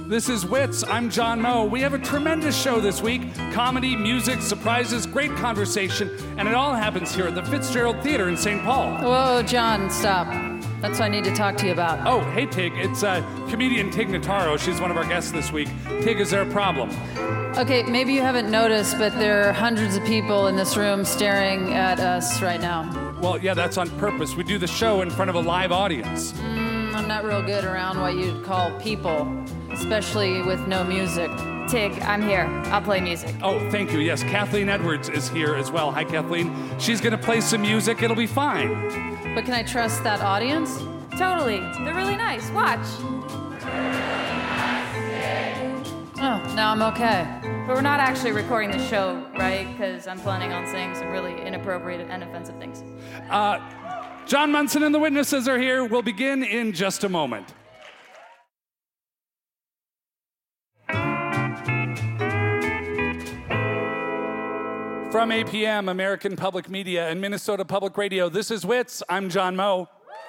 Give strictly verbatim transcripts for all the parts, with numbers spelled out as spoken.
This is Wits. I'm John Moe. We have a tremendous show this week. Comedy, music, surprises, great conversation, and it all happens here at the Fitzgerald Theater in Saint Paul. Whoa, John, stop. That's what I need to talk to you about. Oh, hey, Tig. It's uh, comedian Tig Notaro. She's one of our guests this week. Tig, is there a problem? Okay, maybe you haven't noticed, but there are hundreds of people in this room staring at us right now. Well, yeah, that's on purpose. We do the show in front of a live audience. Mm, I'm not real good around what you'd call people, especially with no music. Tig, I'm here. I'll play music. Oh, thank you. Yes, Kathleen Edwards is here as well. Hi, Kathleen. She's going to play some music. It'll be fine. But can I trust that audience? Totally. They're really nice. Watch. Oh, now I'm okay. But we're not actually recording the show, right? Because I'm planning on saying some really inappropriate and offensive things. Uh, John Munson and the witnesses are here. We'll begin in just a moment. From A P M, American Public Media, and Minnesota Public Radio, this is Wits. I'm John Moe.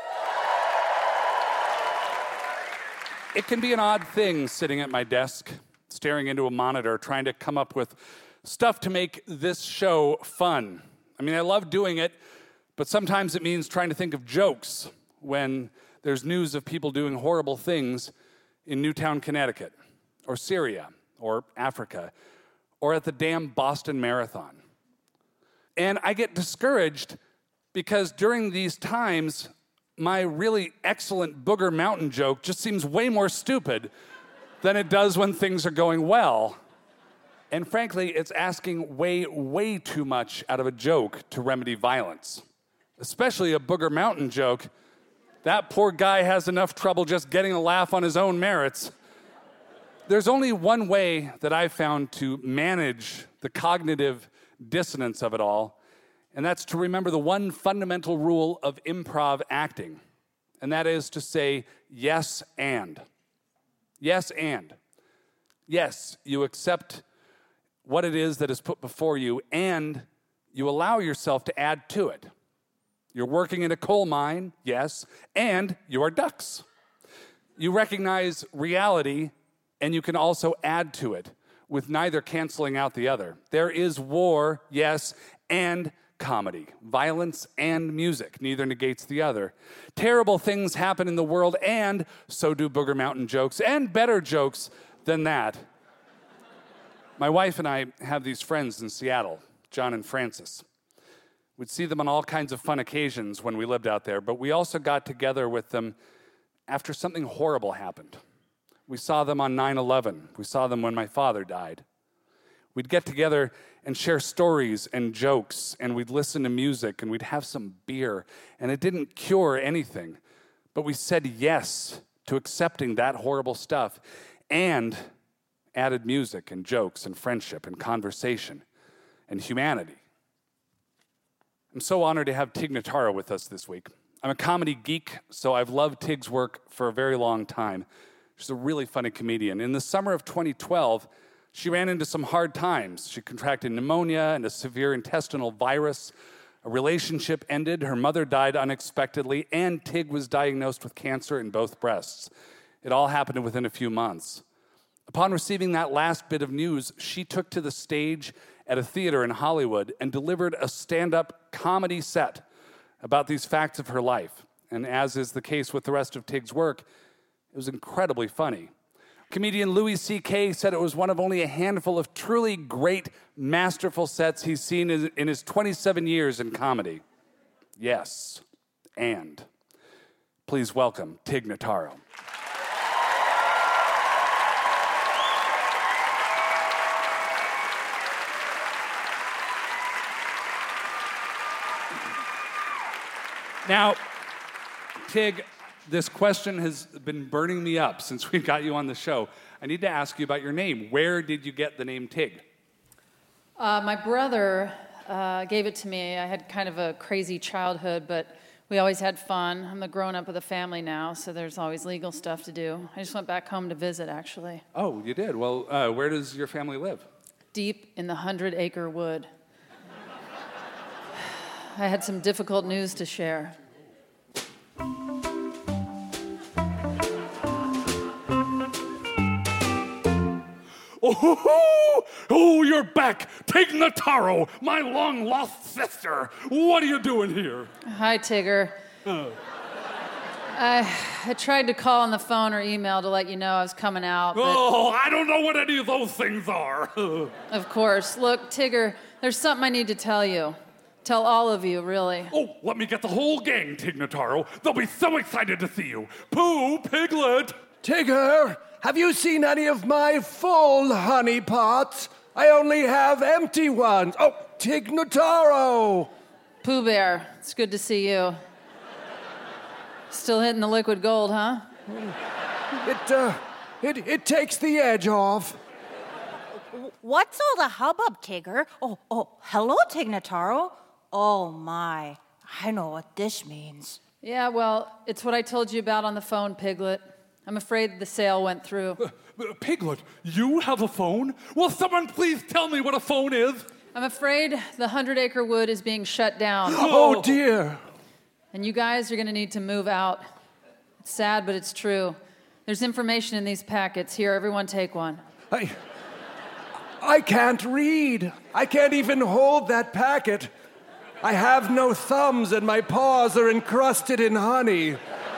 It can be an odd thing sitting at my desk, staring into a monitor, trying to come up with stuff to make this show fun. I mean, I love doing it, but sometimes it means trying to think of jokes when there's news of people doing horrible things in Newtown, Connecticut, or Syria, or Africa, or at the damn Boston Marathon. And I get discouraged because during these times, my really excellent Booger Mountain joke just seems way more stupid than it does when things are going well. And frankly, it's asking way, way too much out of a joke to remedy violence. Especially a Booger Mountain joke. That poor guy has enough trouble just getting a laugh on his own merits. There's only one way that I've found to manage the cognitive dissonance of it all, and that's to remember the one fundamental rule of improv acting, and that is to say yes and. Yes and. Yes, you accept what it is that is put before you, and you allow yourself to add to it. You're working in a coal mine, yes, and you are ducks. You recognize reality, and you can also add to it, with neither canceling out the other. There is war, yes, and comedy, violence and music. Neither negates the other. Terrible things happen in the world, and so do Booger Mountain jokes, and better jokes than that. My wife and I have these friends in Seattle, John and Francis. We'd see them on all kinds of fun occasions when we lived out there, but we also got together with them after something horrible happened. We saw them on nine eleven. We saw them when my father died. We'd get together and share stories and jokes, and we'd listen to music, and we'd have some beer, and it didn't cure anything. But we said yes to accepting that horrible stuff and added music and jokes and friendship and conversation and humanity. I'm so honored to have Tig Notaro with us this week. I'm a comedy geek, so I've loved Tig's work for a very long time. She's a really funny comedian. In the summer of twenty twelve, she ran into some hard times. She contracted pneumonia and a severe intestinal virus. A relationship ended, her mother died unexpectedly, and Tig was diagnosed with cancer in both breasts. It all happened within a few months. Upon receiving that last bit of news, she took to the stage at a theater in Hollywood and delivered a stand-up comedy set about these facts of her life. And as is the case with the rest of Tig's work, it was incredibly funny. Comedian Louis C K said it was one of only a handful of truly great, masterful sets he's seen in his twenty-seven years in comedy. Yes, and. Please welcome Tig Notaro. Now, Tig, this question has been burning me up since we got you on the show. I need to ask you about your name. Where did you get the name Tig? Uh, my brother uh, gave it to me. I had kind of a crazy childhood, but we always had fun. I'm the grown-up of the family now, so there's always legal stuff to do. I just went back home to visit, actually. Oh, you did? Well, uh, where does your family live? Deep in the hundred-acre wood. I had some difficult news to share. Oh, oh, you're back. Tig Notaro, my long-lost sister. What are you doing here? Hi, Tigger. Uh. I, I tried to call on the phone or email to let you know I was coming out, but... Oh, I don't know what any of those things are. Of course. Look, Tigger, there's something I need to tell you. Tell all of you, really. Oh, let me get the whole gang, Tig Notaro. They'll be so excited to see you. Pooh, Piglet. Tigger, have you seen any of my full honey pots? I only have empty ones. Oh, Tig Notaro. Pooh Bear, it's good to see you. Still hitting the liquid gold, huh? It, uh, it, it takes the edge off. What's all the hubbub, Tigger? Oh, oh, hello, Tig Notaro. Oh, my. I know what this means. Yeah, well, it's what I told you about on the phone, Piglet. I'm afraid the sale went through. Uh, uh, Piglet, you have a phone? Will someone please tell me what a phone is? I'm afraid the Hundred Acre Wood is being shut down. Oh, dear. And you guys are going to need to move out. It's sad, but it's true. There's information in these packets. Here, everyone take one. I... I can't read. I can't even hold that packet. I have no thumbs and my paws are encrusted in honey.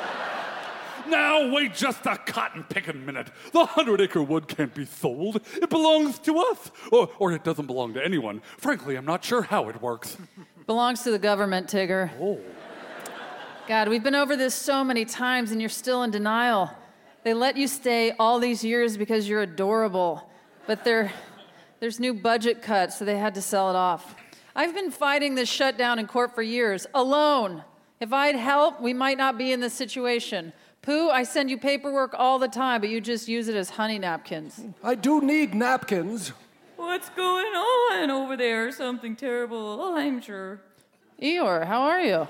Now, wait just a cotton-picking minute. The Hundred Acre Wood can't be sold. It belongs to us. Or, or it doesn't belong to anyone. Frankly, I'm not sure how it works. Belongs to the government, Tigger. Oh. God, we've been over this so many times and you're still in denial. They let you stay all these years because you're adorable. But there, there's new budget cuts, so they had to sell it off. I've been fighting this shutdown in court for years, alone. If I'd helped, we might not be in this situation. Pooh, I send you paperwork all the time, but you just use it as honey napkins. I do need napkins. What's going on over there? Something terrible, I'm sure. Eeyore, how are you?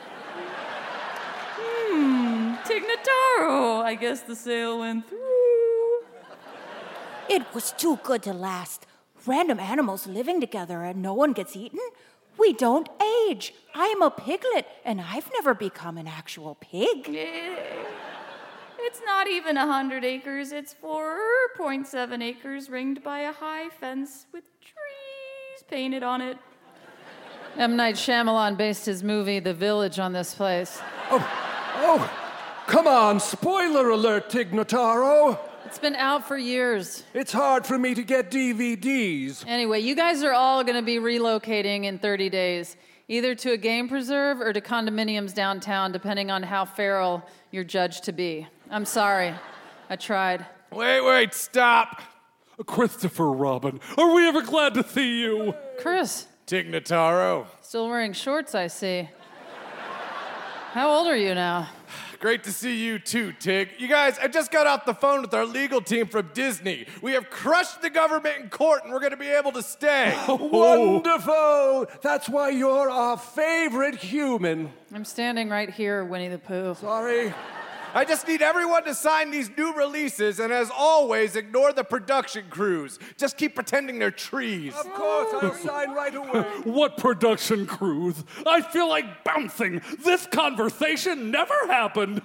Hmm, Tig Notaro. I guess the sale went through. It was too good to last. Random animals living together and no one gets eaten? We don't age. I am a piglet, and I've never become an actual pig. It's not even a hundred acres. It's four point seven acres ringed by a high fence with trees painted on it. M. Night Shyamalan based his movie The Village on this place. Oh, oh, come on, spoiler alert, Tig Notaro. It's been out for years. It's hard for me to get D V Ds. Anyway, you guys are all going to be relocating in thirty days, either to a game preserve or to condominiums downtown, depending on how feral you're judged to be. I'm sorry. I tried. Wait, wait, stop. Christopher Robin, are we ever glad to see you? Chris, Tig Notaro. still wearing shorts, I see. How old are you now? Great to see you too, Tig. You guys, I just got off the phone with our legal team from Disney. We have crushed the government in court and we're going to be able to stay. Wonderful! That's why you're our favorite human. I'm standing right here, Winnie the Pooh. Sorry. I just need everyone to sign these new releases and as always, ignore the production crews. Just keep pretending they're trees. Of course, I'll sign right away. What production crews? I feel like bouncing. This conversation never happened.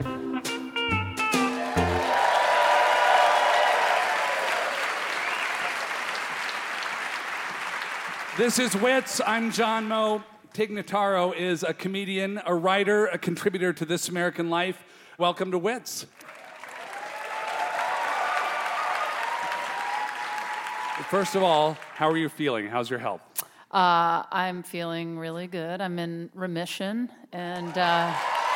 This is Wits. I'm John Moe. Tig Notaro is a comedian, a writer, a contributor to This American Life. Welcome to Wits. First of all, how are you feeling? How's your health? Uh, I'm feeling really good. I'm in remission, and uh,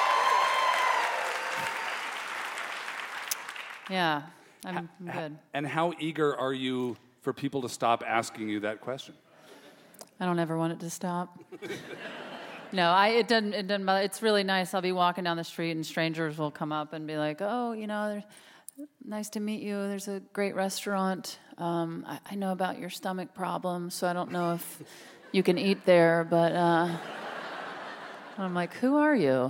yeah, I'm, I'm good. And how eager are you for people to stop asking you that question? I don't ever want it to stop. No, I, it doesn't. It doesn't bother. It's really nice. I'll be walking down the street, and strangers will come up and be like, "Oh, you know, there's, nice to meet you. There's a great restaurant. Um, I, I know about your stomach problems, so I don't know if you can eat there." But uh, I'm like, "Who are you?"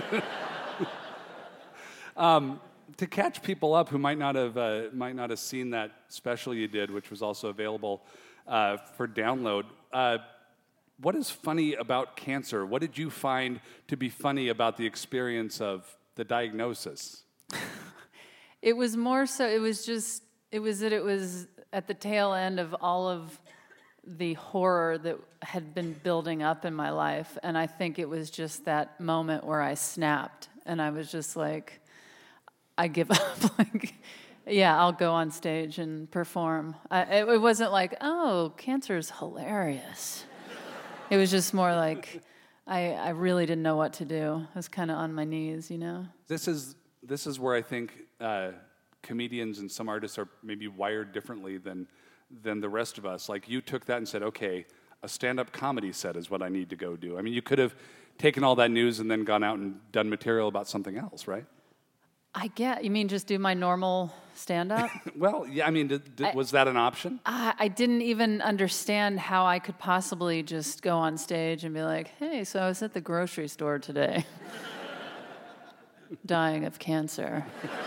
um, to catch people up who might not have uh, might not have seen that special you did, which was also available uh, for download. Uh, What is funny about cancer? What did you find to be funny about the experience of the diagnosis? It was more so, it was just, it was that it was at the tail end of all of the horror that had been building up in my life. And I think it was just that moment where I snapped. And I was just like, I give up. Like, yeah, I'll go on stage and perform. I, it, it wasn't like, oh, cancer's hilarious. It was just more like, I, I really didn't know what to do. I was kind of on my knees, you know? This is this is where I think uh, comedians and some artists are maybe wired differently than than the rest of us. Like, you took that and said, okay, a stand-up comedy set is what I need to go do. I mean, you could have taken all that news and then gone out and done material about something else, right? I get, you mean just do my normal stand-up? Well, yeah, I mean, did, did, I- was that an option? I, I didn't even understand how I could possibly just go on stage and be like, hey, so I was at the grocery store today, dying of cancer.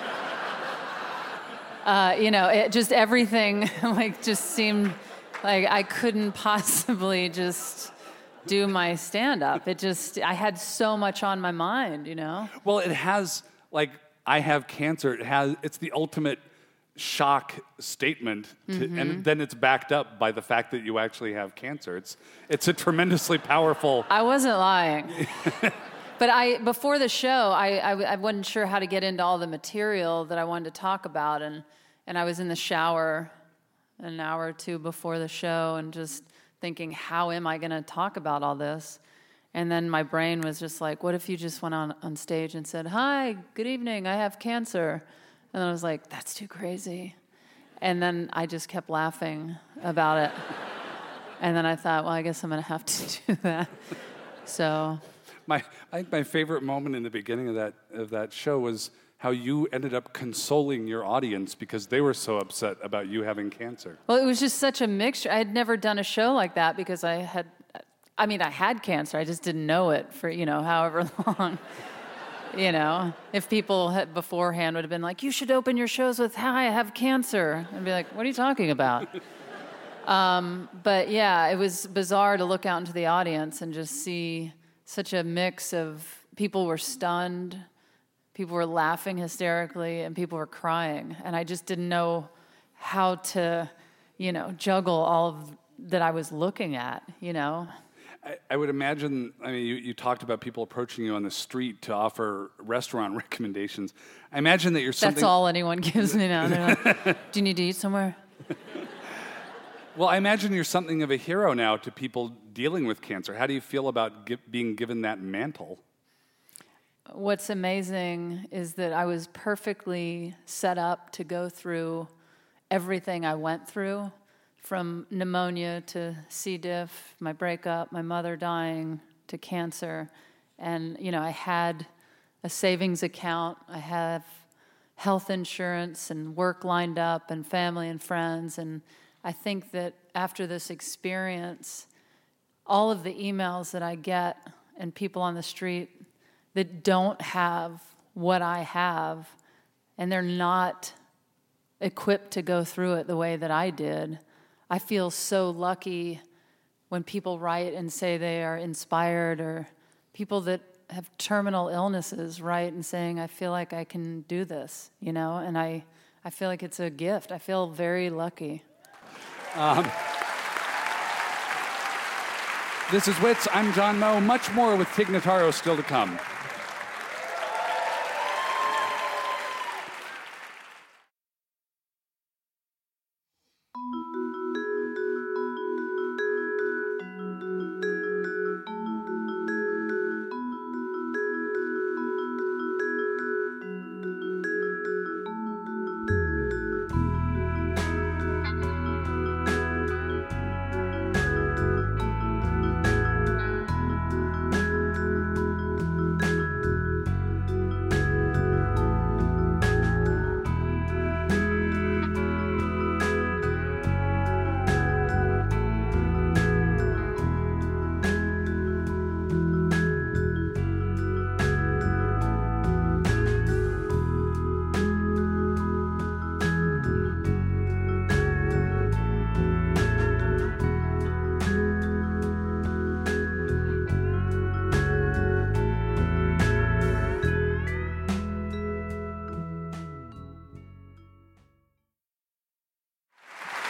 Uh, you know, it just everything like just seemed like I couldn't possibly just do my stand-up. It just, I had so much on my mind, you know? Well, it has, like, I have cancer. It has, it's the ultimate shock statement, to, Mm-hmm. and then it's backed up by the fact that you actually have cancer. It's, it's a tremendously powerful... I wasn't lying. But I, before the show, I, I, I wasn't sure how to get into all the material that I wanted to talk about, and, and I was in the shower an hour or two before the show and just thinking, how am I going to talk about all this? And then my brain was just like, what if you just went on, on stage and said, hi, good evening, I have cancer. And then I was like, that's too crazy. And then I just kept laughing about it. And then I thought, well, I guess I'm going to have to do that. So... My, I think my favorite moment in the beginning of that of that show was how you ended up consoling your audience because they were so upset about you having cancer. Well, it was just such a mixture. I had never done a show like that because I had, I mean, I had cancer. I just didn't know it for, you know, however long. You know, if people had beforehand would have been like, you should open your shows with, hi, I have cancer. I'd be like, what are you talking about? um, but yeah, it was bizarre to look out into the audience and just see such a mix of people were stunned, people were laughing hysterically, and people were crying. And I just didn't know how to, you know, juggle all of that I was looking at, you know. I, I would imagine, I mean, you, you talked about people approaching you on the street to offer restaurant recommendations. I imagine that you're something... That's all anyone gives me now. They're like, do you need to eat somewhere? Well, I imagine you're something of a hero now to people dealing with cancer. How do you feel about gi- being given that mantle? What's amazing is that I was perfectly set up to go through everything I went through, from pneumonia to C. diff, my breakup, my mother dying, to cancer. And, you know, I had a savings account, I have health insurance and work lined up and family and friends. And I think that after this experience, all of the emails that I get and people on the street that don't have what I have, and they're not equipped to go through it the way that I did, I feel so lucky when people write and say they are inspired, or people that have terminal illnesses write and saying, I feel like I can do this, you know, and I, I feel like it's a gift. I feel very lucky. Um, this is Wits. I'm John Moe. Much more with Tig Notaro still to come.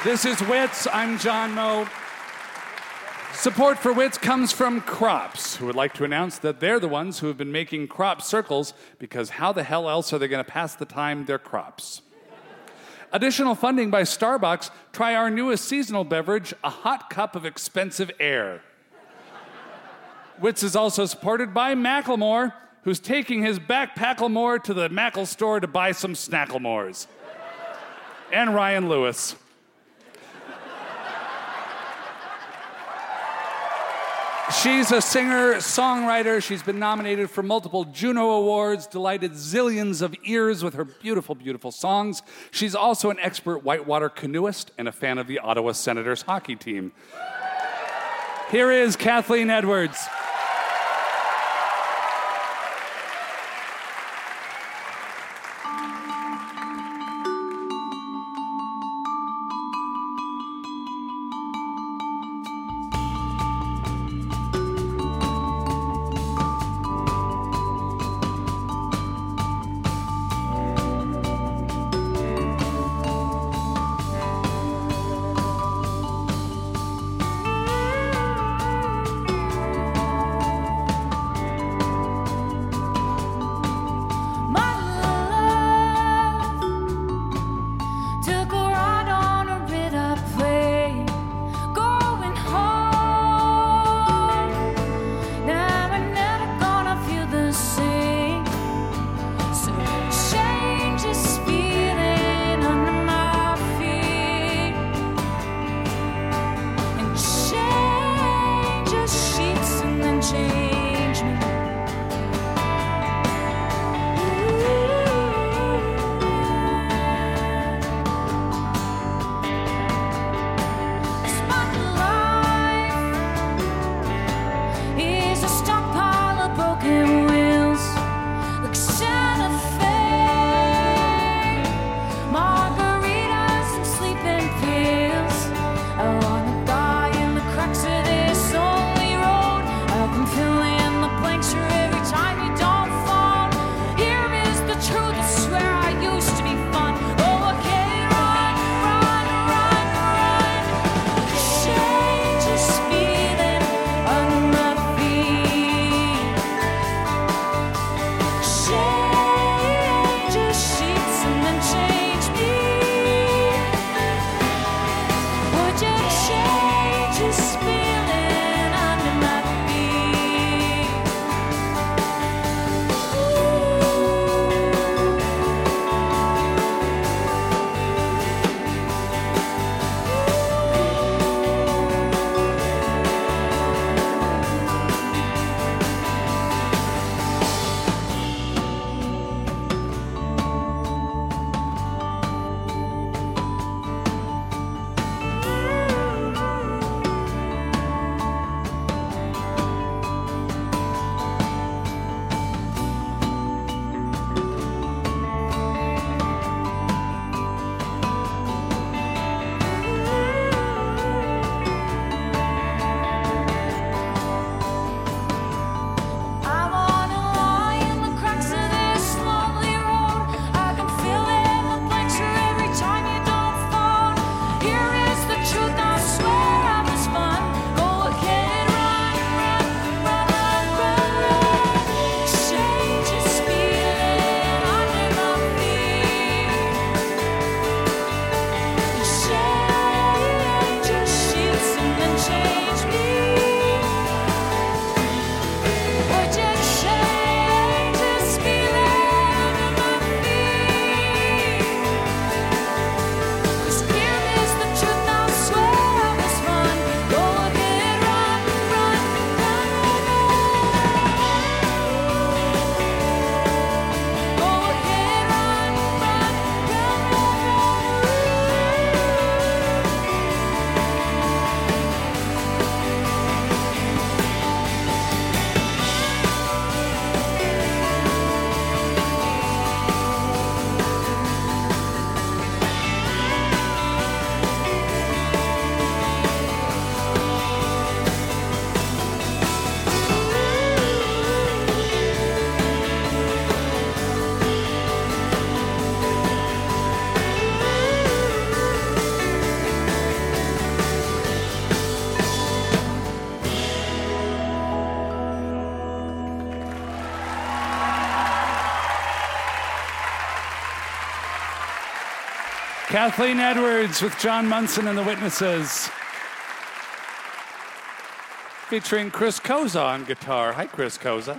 This is Wits. I'm John Moe. Support for Wits comes from Crops, who would like to announce that they're the ones who have been making crop circles because how the hell else are they going to pass the time their crops? Additional funding by Starbucks. Try our newest seasonal beverage, a hot cup of expensive air. Wits is also supported by Macklemore, who's taking his backpacklemore to the Mackle store to buy some Snacklemores. And Ryan Lewis. She's a singer, songwriter. She's been nominated for multiple Juno Awards, delighted zillions of ears with her beautiful, beautiful songs. She's also an expert whitewater canoeist and a fan of the Ottawa Senators hockey team. Here is Kathleen Edwards. Kathleen Edwards with John Munson and the Witnesses. Featuring Chris Koza on guitar. Hi, Chris Koza.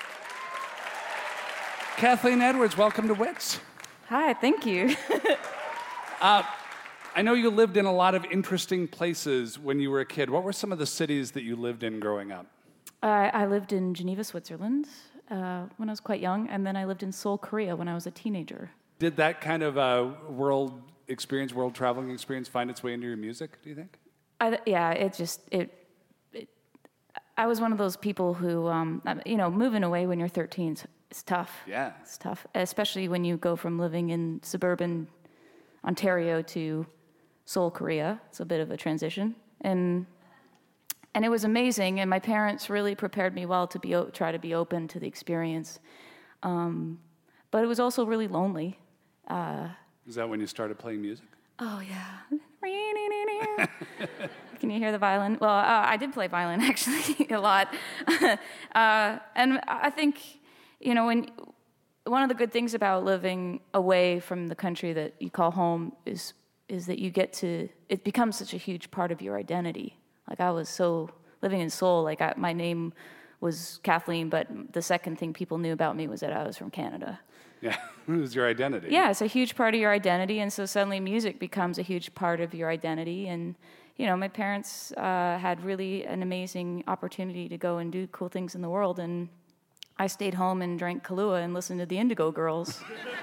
Kathleen Edwards, welcome to Wits. Hi, thank you. uh, I know you lived in a lot of interesting places when you were a kid. What were some of the cities that you lived in growing up? Uh, I lived in Geneva, Switzerland uh, when I was quite young, and then I lived in Seoul, Korea when I was a teenager. Did that kind of uh, world experience, world traveling experience, find its way into your music, do you think? I, yeah, it just, it, it, I was one of those people who, um, you know, moving away when you're thirteen is, is tough. Yeah. It's tough, especially when you go from living in suburban Ontario to Seoul, Korea. It's a bit of a transition. And and it was amazing, and my parents really prepared me well to be try to be open to the experience. Um, but it was also really lonely. Uh, Is that when you started playing music? Oh, yeah. Can you hear the violin? Well, uh, I did play violin, actually, a lot. uh, and I think, you know, when one of the good things about living away from the country that you call home is is that you get to, it becomes such a huge part of your identity. Like, I was so, living in Seoul, like, I, my name was Kathleen, but the second thing people knew about me was that I was from Canada. Yeah, it was your identity. Yeah, it's a huge part of your identity, and so suddenly music becomes a huge part of your identity. And, you know, my parents uh, had really an amazing opportunity to go and do cool things in the world, and I stayed home and drank Kahlua and listened to the Indigo Girls.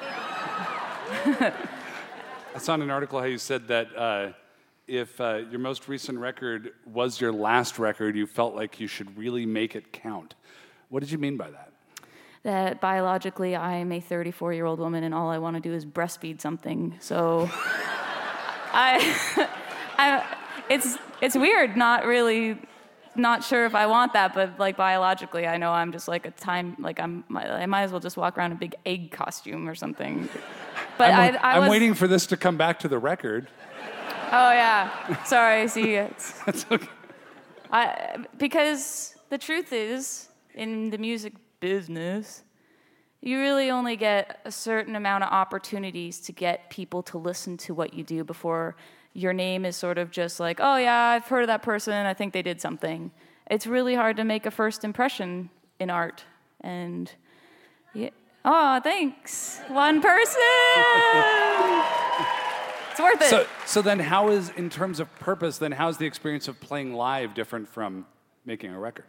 I saw in an article how you said that uh, if uh, your most recent record was your last record, you felt like you should really make it count. What did you mean by that? That biologically I am a thirty-four-year-old woman and all I want to do is breastfeed something. So I, I, it's it's weird, not really, not sure if I want that, but like biologically I know I'm just like a time, like I'm, I might as well just walk around in a big egg costume or something. But I'm, I, I I'm was, waiting for this to come back to the record. Oh yeah, sorry, see it's, That's okay. I, because the truth is, in the music business, you really only get a certain amount of opportunities to get people to listen to what you do before your name is sort of just like, oh yeah, I've heard of that person, I think they did something. It's really hard to make a first impression in art. And yeah, oh, thanks. One person. It's worth it. So, so then how is, in terms of purpose, then how's the experience of playing live different from making a record?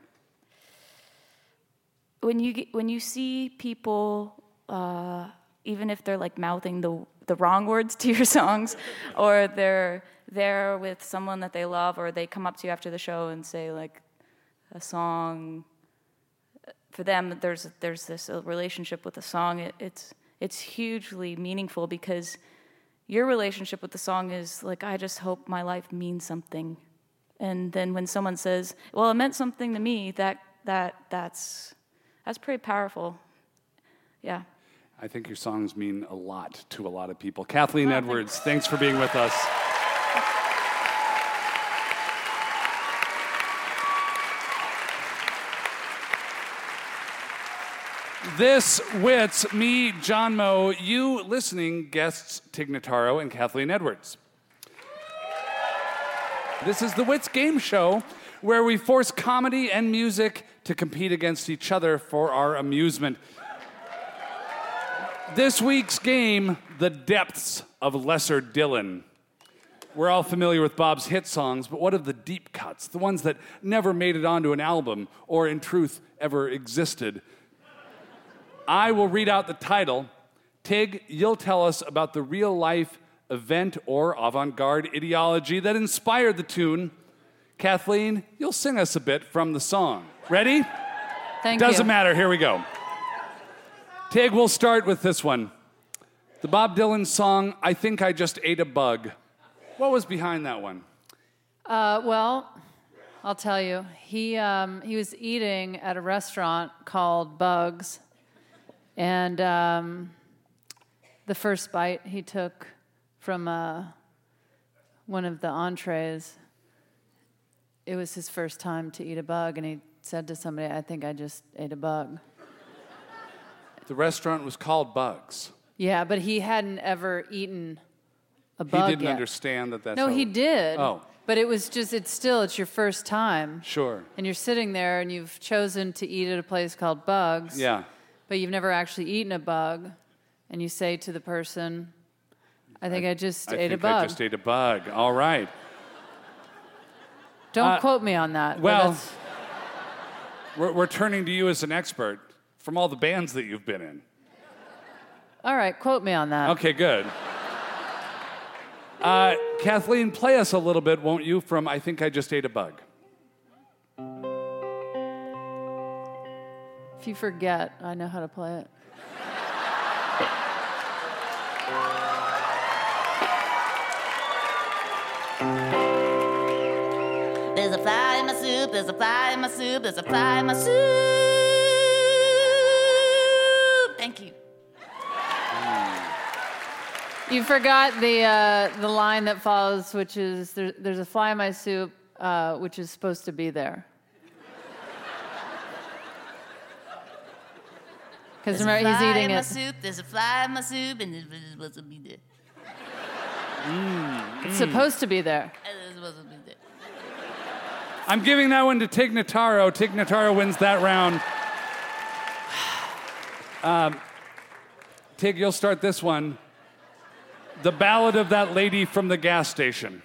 When you get, when you see people, uh, even if they're like mouthing the the wrong words to your songs, or they're there with someone that they love, or they come up to you after the show and say like a song, for them there's there's this relationship with the song. It, it's it's hugely meaningful because your relationship with the song is like, I just hope my life means something, and then when someone says, well, it meant something to me, that that that's That's pretty powerful. Yeah. I think your songs mean a lot to a lot of people. Kathleen Oh, Edwards, thanks for being with us. This Wits, me, John Moe, you listening, guests Tig Notaro and Kathleen Edwards. This is the Wits game show where we force comedy and music to compete against each other for our amusement. This week's game, The Depths of Lesser Dylan. We're all familiar with Bob's hit songs, but what of the deep cuts, the ones that never made it onto an album or, in truth, ever existed? I will read out the title. Tig, you'll tell us about the real-life event or avant-garde ideology that inspired the tune. Kathleen, you'll sing us a bit from the song. Ready? Thank you. Doesn't matter. Here we go. Tig, we'll start with this one. The Bob Dylan song, I Think I Just Ate a Bug. What was behind that one? Uh, well, I'll tell you. He um, he was eating at a restaurant called Bugs, and um, the first bite he took from uh, one of the entrees, it was his first time to eat a bug, and he said to somebody, I think I just ate a bug. The restaurant was called Bugs. Yeah, but he hadn't ever eaten a bug He didn't yet. understand that that's No, how- he did. Oh. But it was just, it's still, it's your first time. Sure. And you're sitting there and you've chosen to eat at a place called Bugs. Yeah. But you've never actually eaten a bug. And you say to the person, I think I, I just I ate think a bug. I just ate a bug. All right. Don't Uh, quote me on that. but well, that's- We're, we're turning to you as an expert from all the bands that you've been in. all right, quote me on that. Okay, good. Uh, Kathleen, play us a little bit, won't you, from I Think I Just Ate a Bug. If you forget, I know how to play it. There's a fly in my soup, there's a fly in my soup, there's a fly in my soup. Thank you. You forgot the uh, the line that follows, which is there, there's a fly in my soup, uh, which is supposed to be there. Because There's remember, a he's fly eating in my it. soup, there's a fly in my soup, and it's supposed to be there. It's supposed to be there. It's supposed to be there. I'm giving that one to Tig Notaro. Tig Notaro wins that round. Um, Tig, you'll start this one. The Ballad of That Lady from the Gas Station.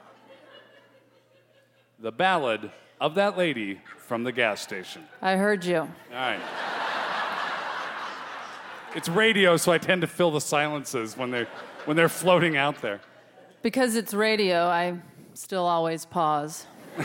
The Ballad of That Lady from the Gas Station. I heard you. All right. It's radio, so I tend to fill the silences when they're, when they're floating out there. Because it's radio, I still always pause.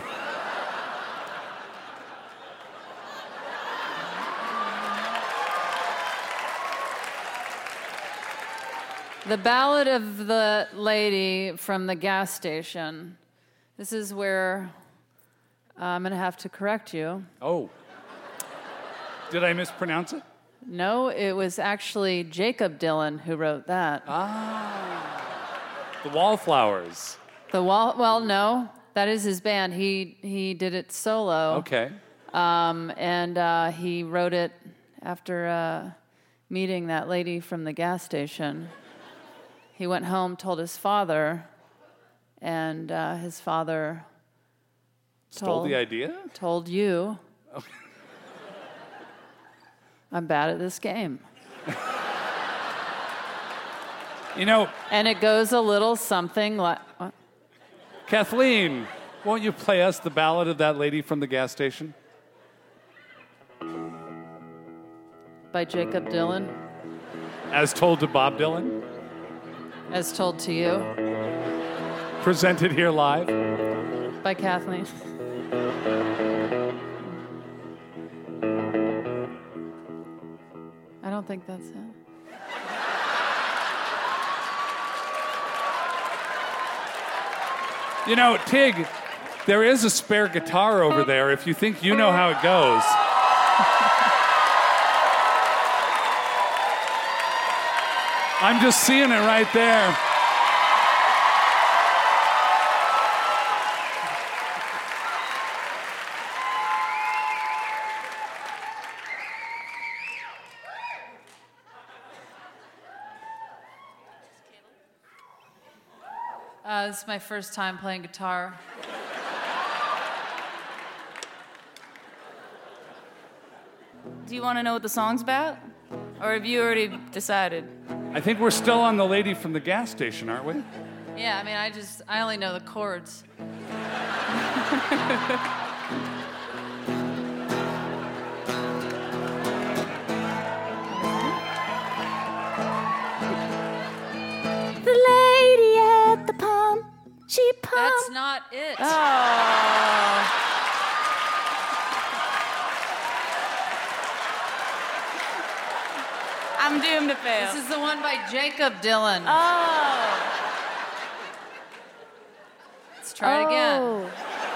The Ballad of the Lady from the Gas Station. This is where uh, I'm going to have to correct you. Oh. Did I mispronounce it? No, it was actually Jacob Dylan who wrote that. The Wallflowers. The wall. Well, no, that is his band. He he did it solo. Okay. Um, and uh, he wrote it after uh, meeting that lady from the gas station. He went home, told his father, and uh, his father Stole told, the idea? told you, I'm bad at this game. You know, And it goes a little something like, what? Kathleen, won't you play us the Ballad of That Lady from the Gas Station? By Jacob Dylan, As told to Bob Dylan, as told to you presented here live. by Kathleen. I don't think that's it. You know, Tig, there is a spare guitar over there if you think you know how it goes. I'm just seeing it right there. Uh, this is my first time playing guitar. Do you want to know what the song's about? Or have you already decided? I think we're still on the lady from the gas station, aren't we? Yeah, I mean, I just, I only know the chords. The lady at the pump, she pumped. That's not it. Oh. I'm doomed to fail. This is the one by Jacob Dylan. Oh. Let's try it again. Oh.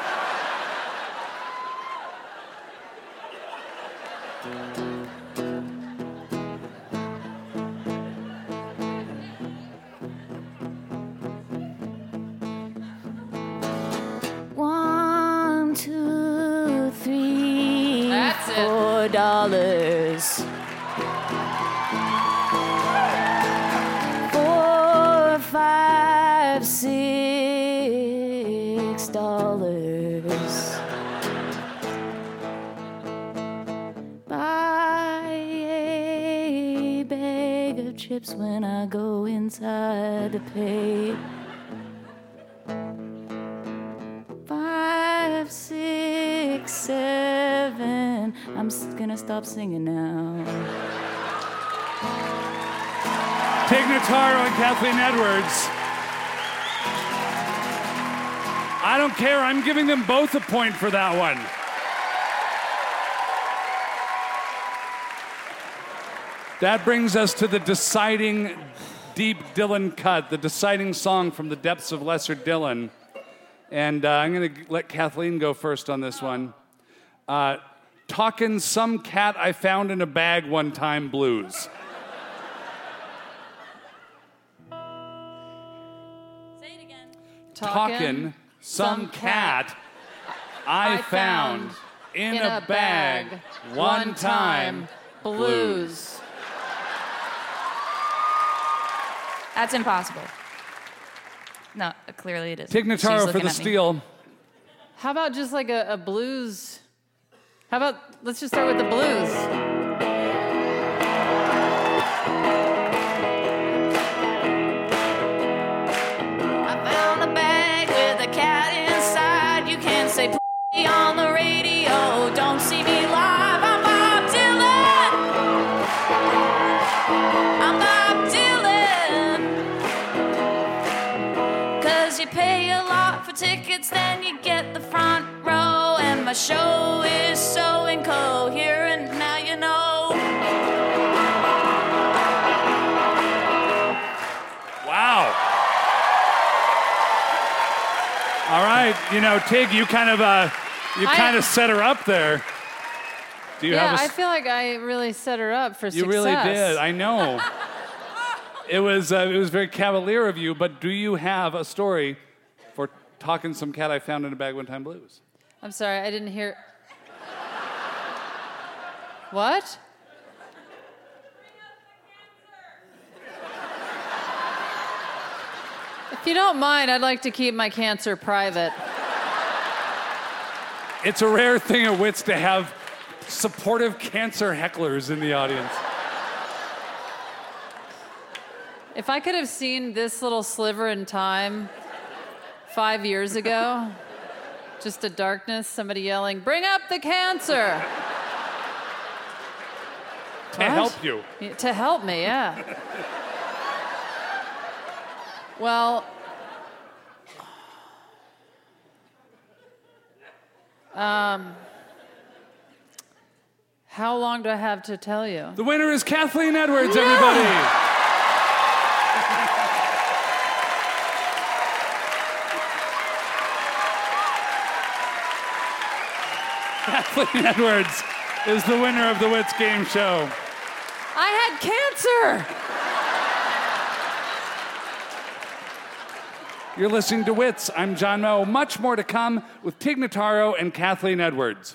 One, two, three, That's it. four dollars. Four, five, five, six dollars. Buy a bag of chips when I go inside to pay. Five, six, seven. I'm s- gonna stop singing now. Tig Notaro and Kathleen Edwards. I don't care. I'm giving them both a point for that one. That brings us to the deciding deep Dylan cut, the deciding song from the depths of Lesser Dylan. And uh, I'm going to let Kathleen go first on this one. Uh, Talkin' Some Cat I Found in a Bag One Time blues. Talkin' some cat I found in a bag one time blues. That's impossible. No, clearly it is. Tig She's Notaro for looking the at me. steal. How about just like a, a blues? How about, let's just start with the blues. I found a bag with a cat inside. You can't say p- on the radio. Don't see me live. I'm Bob Dylan. I'm Bob Dylan. Cause you pay a lot for tickets, then you get the front row. And my show is so incoherent, now you know. Wow. All right, you know, Tig, you kind of uh, you I- kind of set her up there. Do you Yeah, have a I s- feel like I really set her up for You success. really did. I know. It was uh, it was very cavalier of you, but do you have a story for Talking Some Cat I Found in a Bag One Time blues? I'm sorry, I didn't hear. What? If you don't mind, I'd like to keep my cancer private. It's a rare thing at Wits to have supportive cancer hecklers in the audience. If I could have seen this little sliver in time five years ago, just a darkness, somebody yelling, "Bring up the cancer!" To What? help you. Yeah, to help me, yeah. Well, um, how long do I have to tell you? The winner is Kathleen Edwards, everybody. Kathleen Edwards is the winner of the Wits Game Show. I had cancer! You're listening to Wits. I'm John Moe. Much more to come with Tig Notaro and Kathleen Edwards.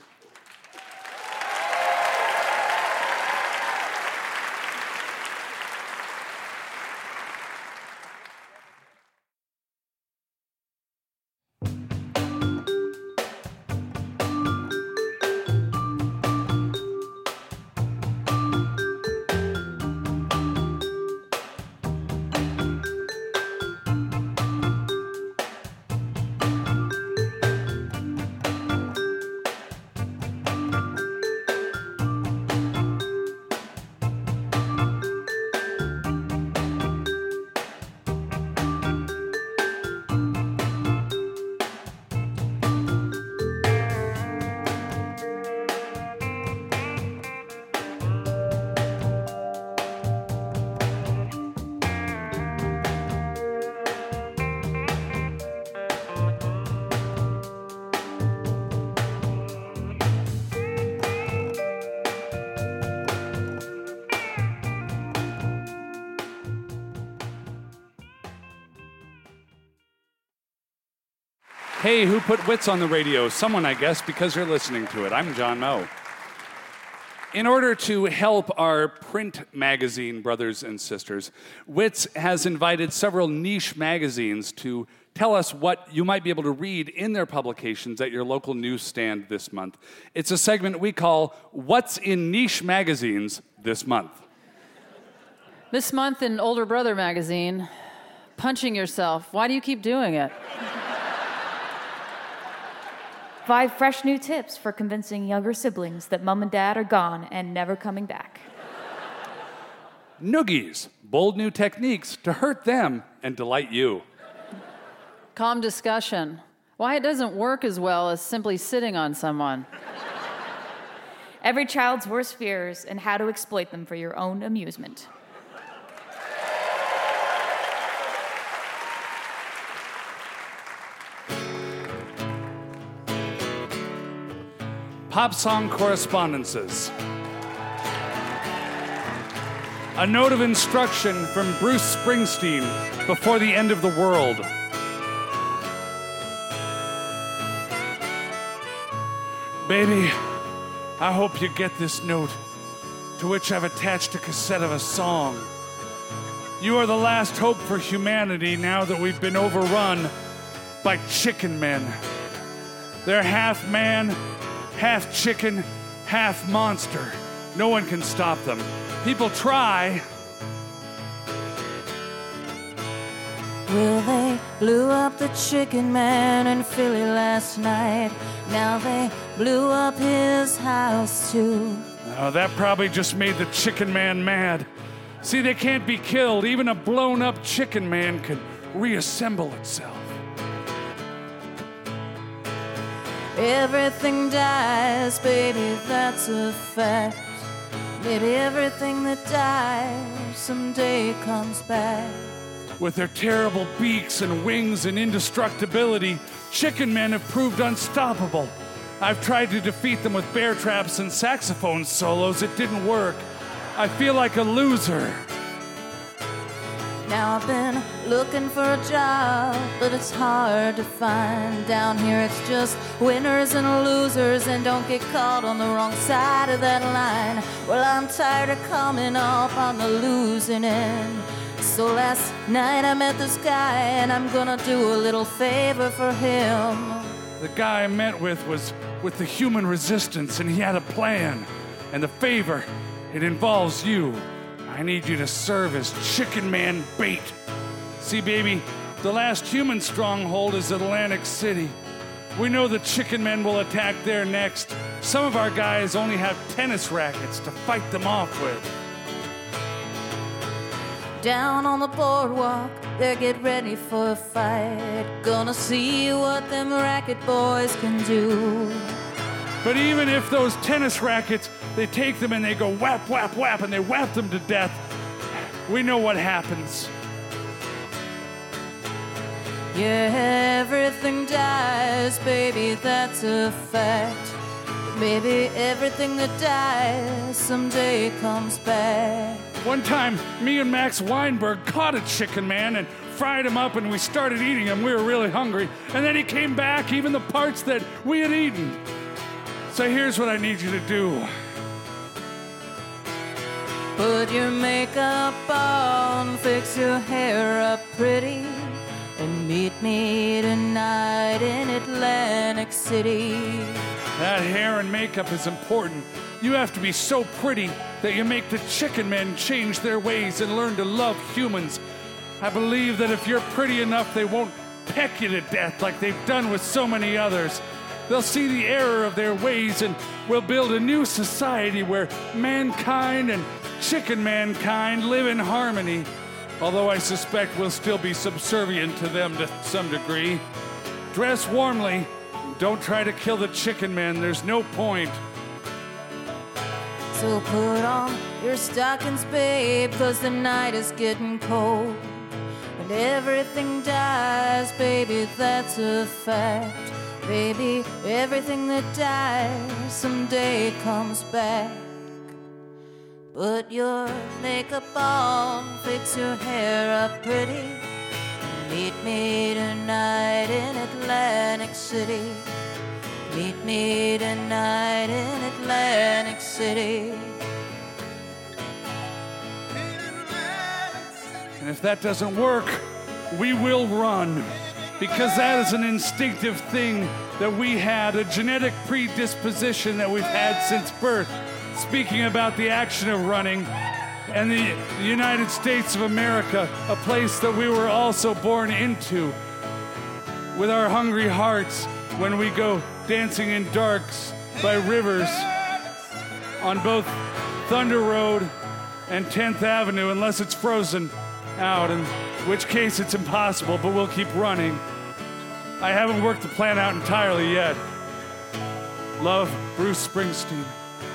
Hey, who put Wits on the radio? Someone, I guess, because you're listening to it. I'm John Moe. In order to help our print magazine brothers and sisters, Wits has invited several niche magazines to tell us what you might be able to read in their publications at your local newsstand this month. It's a segment we call What's in Niche Magazines This Month. This month in Older Brother magazine, punching yourself. Why do you keep doing it? Five fresh new tips for convincing younger siblings that mom and dad are gone and never coming back. Noogies, bold new techniques to hurt them and delight you. Calm discussion. Why it doesn't work as well as simply sitting on someone. Every child's worst fears and how to exploit them for your own amusement. Pop song correspondences. A note of instruction from Bruce Springsteen before the end of the world. Baby, I hope you get this note, to which I've attached a cassette of a song. You are the last hope for humanity now that we've been overrun by chicken men. They're half man, half chicken, half monster. No one can stop them. People try. Well, they blew up the chicken man in Philly last night. Now they blew up his house too. Oh, that probably just made the chicken man mad. See, they can't be killed. Even a blown up chicken man can reassemble itself. Everything dies, baby, that's a fact. Maybe everything that dies someday comes back. With their terrible beaks and wings and indestructibility, chicken men have proved unstoppable. I've tried to defeat them with bear traps and saxophone solos. It didn't work. I feel like a loser. Now I've been looking for a job, but it's hard to find. Down here it's just winners and losers, and don't get caught on the wrong side of that line. Well, I'm tired of coming up on the losing end. So last night I met this guy, and I'm gonna do a little favor for him. The guy I met with was with the human resistance, and he had a plan. And the favor, it involves you. I need you to serve as chicken man bait. See, baby, the last human stronghold is Atlantic City. We know the chicken men will attack there next. Some of our guys only have tennis rackets to fight them off with. Down on the boardwalk, they get ready for a fight. Gonna see what them racket boys can do. But even if those tennis rackets, they take them and they go whap, whap, whap, and they whap them to death, we know what happens. Yeah, everything dies, baby, that's a fact. Maybe everything that dies someday comes back. One time, me and Max Weinberg caught a chicken man and fried him up, and we started eating him. We were really hungry. And then he came back, even the parts that we had eaten. So here's what I need you to do. Put your makeup on, fix your hair up pretty, and meet me tonight in Atlantic City. That hair and makeup is important. You have to be so pretty that you make the chicken men change their ways and learn to love humans. I believe that if you're pretty enough, they won't peck you to death like they've done with so many others. They'll see the error of their ways, and we'll build a new society where mankind and chicken mankind live in harmony. Although I suspect we'll still be subservient to them to some degree. Dress warmly. Don't try to kill the chicken men. There's no point. So put on your stockings, babe, 'cause the night is getting cold. And everything dies, baby, that's a fact. Baby, everything that dies someday comes back. Put your makeup on, fix your hair up pretty. Meet me tonight in Atlantic City. Meet me tonight in Atlantic City. And if that doesn't work, we will run. Because that is an instinctive thing that we had, a genetic predisposition that we've had since birth. Speaking about the action of running and the United States of America, a place that we were also born into with our hungry hearts when we go dancing in darks by rivers on both Thunder Road and tenth Avenue, unless it's frozen out, in which case it's impossible, but we'll keep running. I haven't worked the plan out entirely yet. Love, Bruce Springsteen.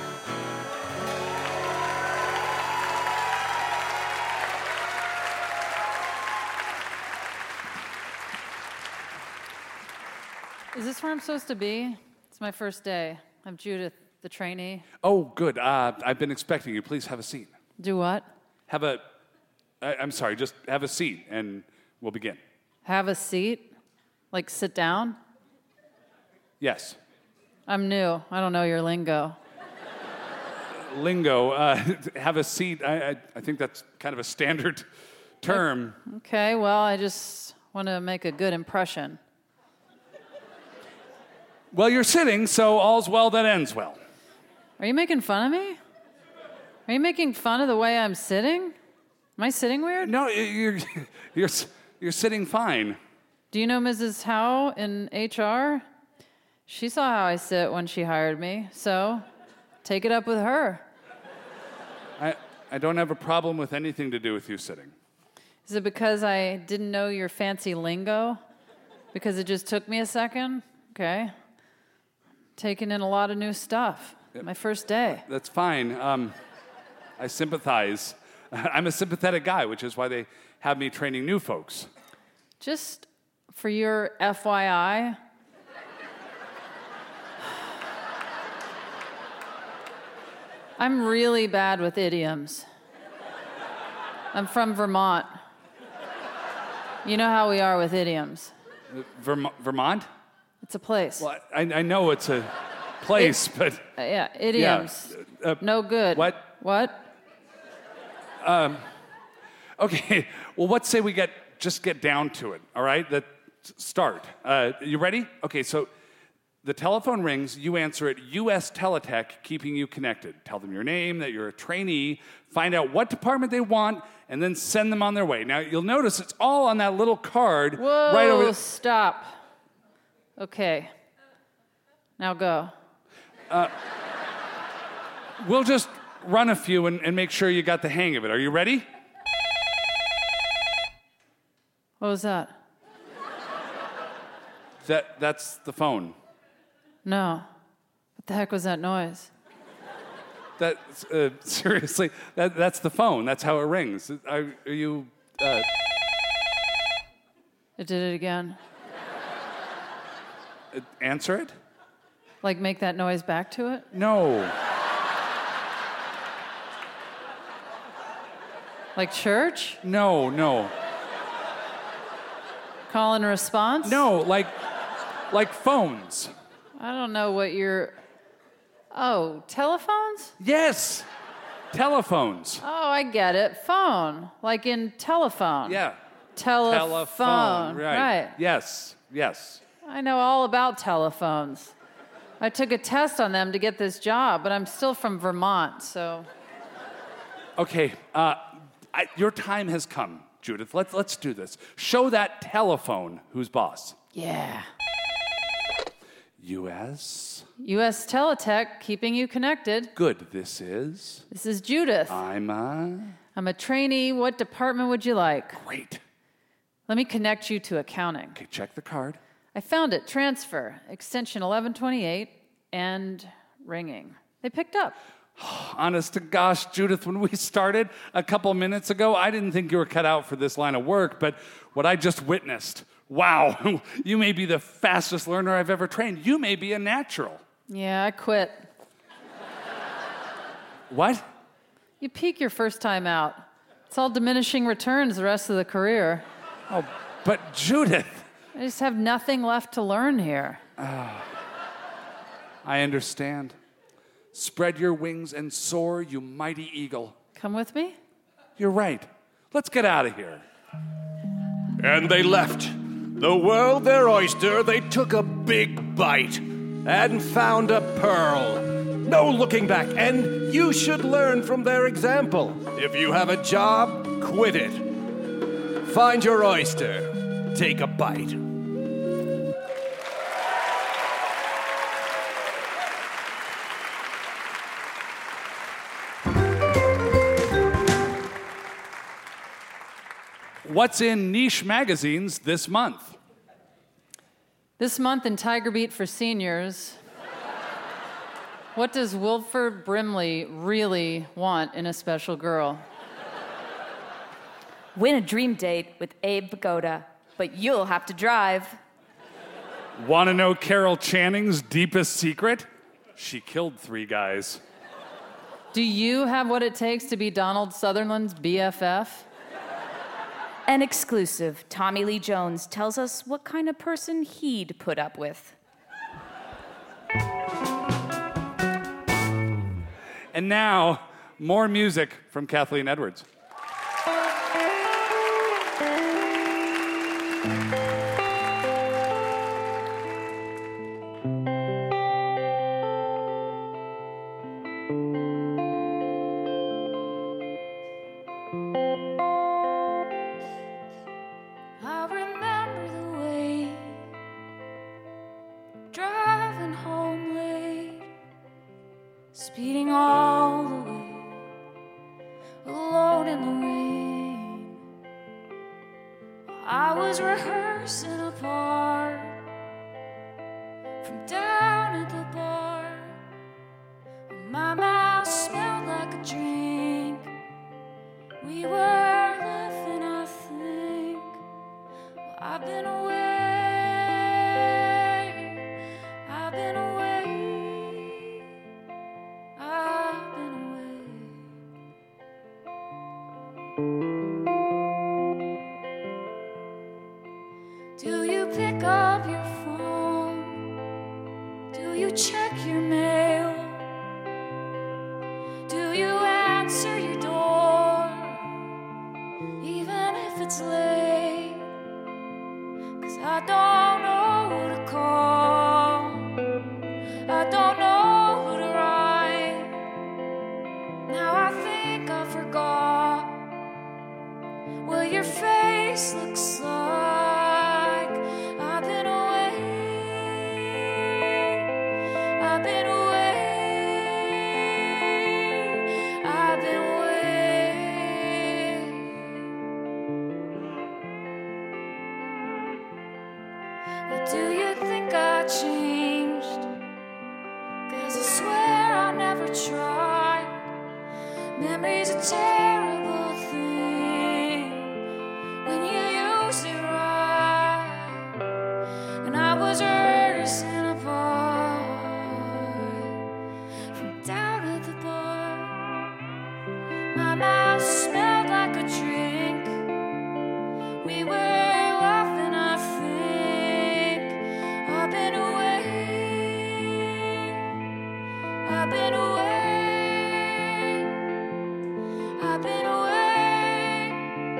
Is this where I'm supposed to be? It's my first day. I'm Judith, the trainee. Oh, good. Uh, I've been expecting you. Please have a seat. Do what? Have a, I, I'm sorry, just have a seat and we'll begin. Have a seat? Like sit down? Yes. I'm new. I don't know your lingo. Lingo, uh, have a seat. I, I, I think that's kind of a standard term. Okay, well, I just want to make a good impression. Well, you're sitting, so all's well that ends well. Are you making fun of me? Are you making fun of the way I'm sitting? Am I sitting weird? No, you're, you're, you're sitting fine. Do you know Missus Howe in H R? She saw how I sit when she hired me, so take it up with her. I, I don't have a problem with anything to do with you sitting. Is it because I didn't know your fancy lingo? Because it just took me a second? Okay. Taking in a lot of new stuff. Yep. My first day. That's fine. Um, I sympathize. I'm a sympathetic guy, which is why they have me training new folks. Just for your F Y I, I'm really bad with idioms. I'm from Vermont. You know how we are with idioms. Verm- Vermont? It's a place. Well, I, I know it's a place, it, but... Uh, yeah, idioms. Yeah. Uh, no good. What? What? Um, okay, well, let's say we get just get down to it, all right? That start. Uh, you ready? Okay, so the telephone rings, you answer it, U S Teletech, keeping you connected. Tell them your name, that you're a trainee, find out what department they want, and then send them on their way. Now, you'll notice it's all on that little card Whoa, right over... stop. Okay. Now go. Uh, we'll just run a few and, and make sure you got the hang of it. Are you ready? What was that? That that's the phone. No. What the heck was that noise? That uh, seriously, that that's the phone. That's how it rings. Are, are you? Uh... It did it again. Uh, answer it? Like make that noise back to it? No. Like church? No, no. Call and response? No, like, like phones. I don't know what you're... Oh, telephones? Yes, telephones. Oh, I get it. Phone. Like in telephone. Yeah. Telephone. Telephone, right. Right. Yes, yes. I know all about telephones. I took a test on them to get this job, but I'm still from Vermont, so... Okay, uh, I, your time has come, Judith. Let's, let's do this. Show that telephone who's boss. Yeah. U S U S Teletech, keeping you connected. Good, this is... This is Judith. I'm a... I'm a trainee. What department would you like? Great. Let me connect you to accounting. Okay, check the card. I found it. Transfer. Extension eleven twenty-eight. And ringing. They picked up. Honest to gosh, Judith, when we started a couple minutes ago, I didn't think you were cut out for this line of work, but what I just witnessed, wow, you may be the fastest learner I've ever trained. You may be a natural. Yeah, I quit. What? You peak your first time out. It's all diminishing returns the rest of the career. Oh, but Judith. I just have nothing left to learn here. Uh, I understand. Spread your wings and soar, you mighty eagle. Come with me? You're right. Let's get out of here. And they left. The world their oyster, they took a big bite and found a pearl. No looking back, and you should learn from their example. If you have a job, quit it. Find your oyster, take a bite. What's in niche magazines this month? This month in Tiger Beat for seniors, what does Wilford Brimley really want in a special girl? Win a dream date with Abe Vigoda, but you'll have to drive. Want to know Carol Channing's deepest secret? She killed three guys. Do you have what it takes to be Donald Sutherland's B F F? An exclusive, Tommy Lee Jones tells us what kind of person he'd put up with. And now, more music from Kathleen Edwards. I remember the way, driving home late, speeding all the way, alone in the rain. I was rehearsing a part from down at the bar. My mouth smelled like a drink. We were laughing, I think. Well, I've been away. I've been away. I've been away. Do you pick up your phone? Do you check your mail? Do you answer your door, even if it's late? 'Cause I don't know who to call, I don't know who to write. Now I think I forgot what your face looks like. I've been away, I've been away, I've been away. Well, do you think I changed? 'Cause I swear I never tried. Memory's a terrible thing when you use it right. And I was rehearsing a part from down at the bar. My mouth smelled like a drink. We were laughing, I think. I've been away. I've been away. I've been away.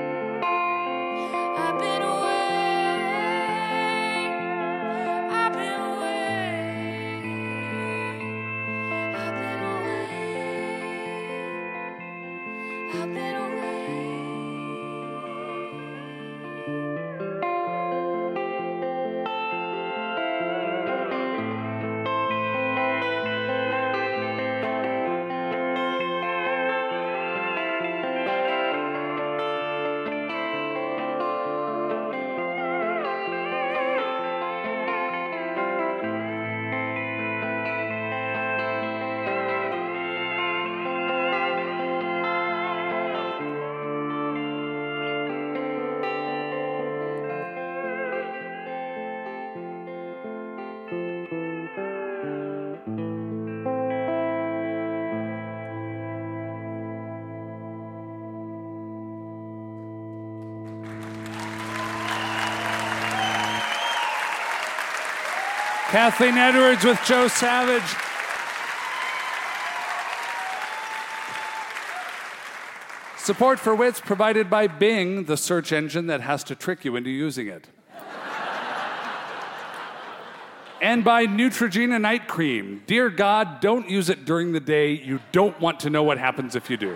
I've been away. I've been away. I've been away. I've been away. Kathleen Edwards with Joe Savage. Support for Wits provided by Bing, the search engine that has to trick you into using it. And by Neutrogena Night Cream. Dear God, don't use it during the day. You don't want to know what happens if you do.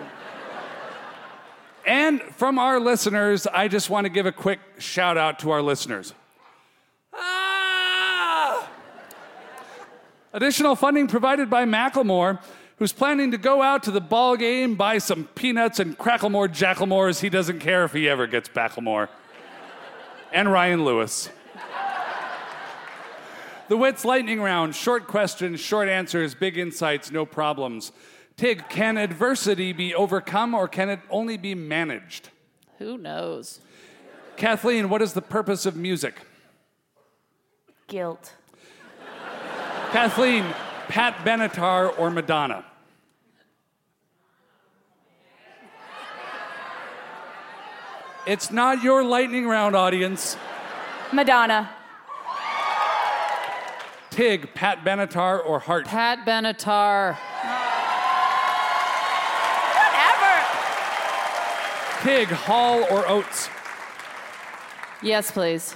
And from our listeners, I just want to give a quick shout out to our listeners. Ah! Additional funding provided by Macklemore, who's planning to go out to the ball game, buy some peanuts and Cracklemore Jacklemores. He doesn't care if he ever gets Backlemore. And Ryan Lewis. The Wits Lightning Round, short questions, short answers, big insights, no problems. Tig, can adversity be overcome or can it only be managed? Who knows? Kathleen, what is the purpose of music? Guilt. Kathleen, Pat Benatar or Madonna? It's not your lightning round, audience. Madonna. Tig, Pat Benatar or Heart? Pat Benatar. Whatever. Tig, Hall or Oates? Yes, please.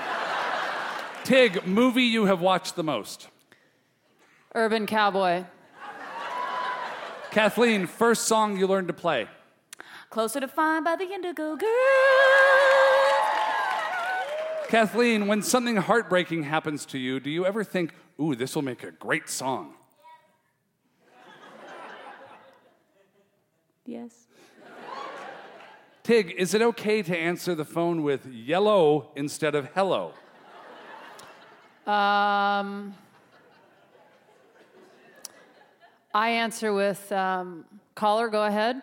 Tig, movie you have watched the most? Urban Cowboy. Kathleen, first song you learned to play? Closer to Fine by the Indigo Girls. Kathleen, when something heartbreaking happens to you, do you ever think, ooh, this will make a great song? Yes. Tig, is it okay to answer the phone with yellow instead of hello? Um, I answer with um, caller, go ahead.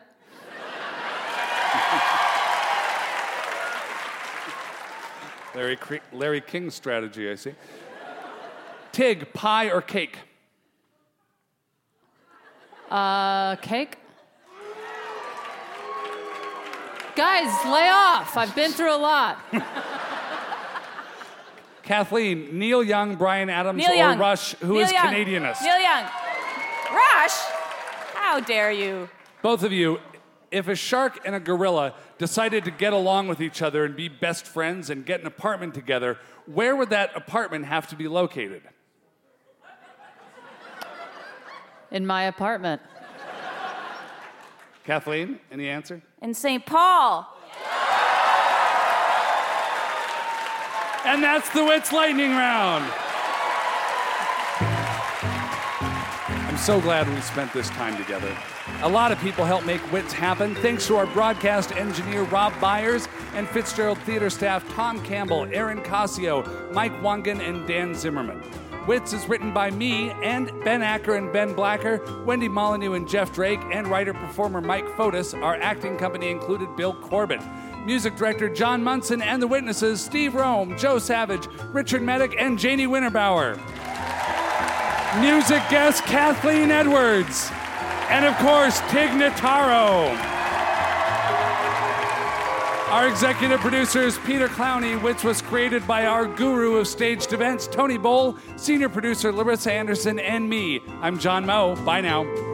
Larry, Cre- Larry King's strategy, I see. Tig, pie or cake? Uh, cake. Guys, lay off. I've been through a lot. Kathleen, Neil Young, Bryan Adams, Neil or Young. Rush, who Neil is Young. Canadianist? Neil Young. Rush? How dare you? Both of you, if a shark and a gorilla decided to get along with each other and be best friends and get an apartment together, where would that apartment have to be located? In my apartment. Kathleen, any answer? In Saint Paul. And that's the Wits Lightning Round. I'm so glad we spent this time together. A lot of people helped make Wits happen. Thanks to our broadcast engineer, Rob Byers, and Fitzgerald Theater staff, Tom Campbell, Aaron Casio, Mike Wangan, and Dan Zimmerman. Wits is written by me and Ben Acker and Ben Blacker, Wendy Molyneux and Jeff Drake, and writer-performer Mike Fotis. Our acting company included Bill Corbett. Music director John Munson, and the witnesses Steve Rome, Joe Savage, Richard Medic, and Janie Winterbauer. Music guest Kathleen Edwards. And of course, Tig Notaro. Our executive producer is Peter Clowney. Wits was created by our guru of staged events, Tony Bowl, senior producer Larissa Anderson, and me. I'm John Moe. Bye now.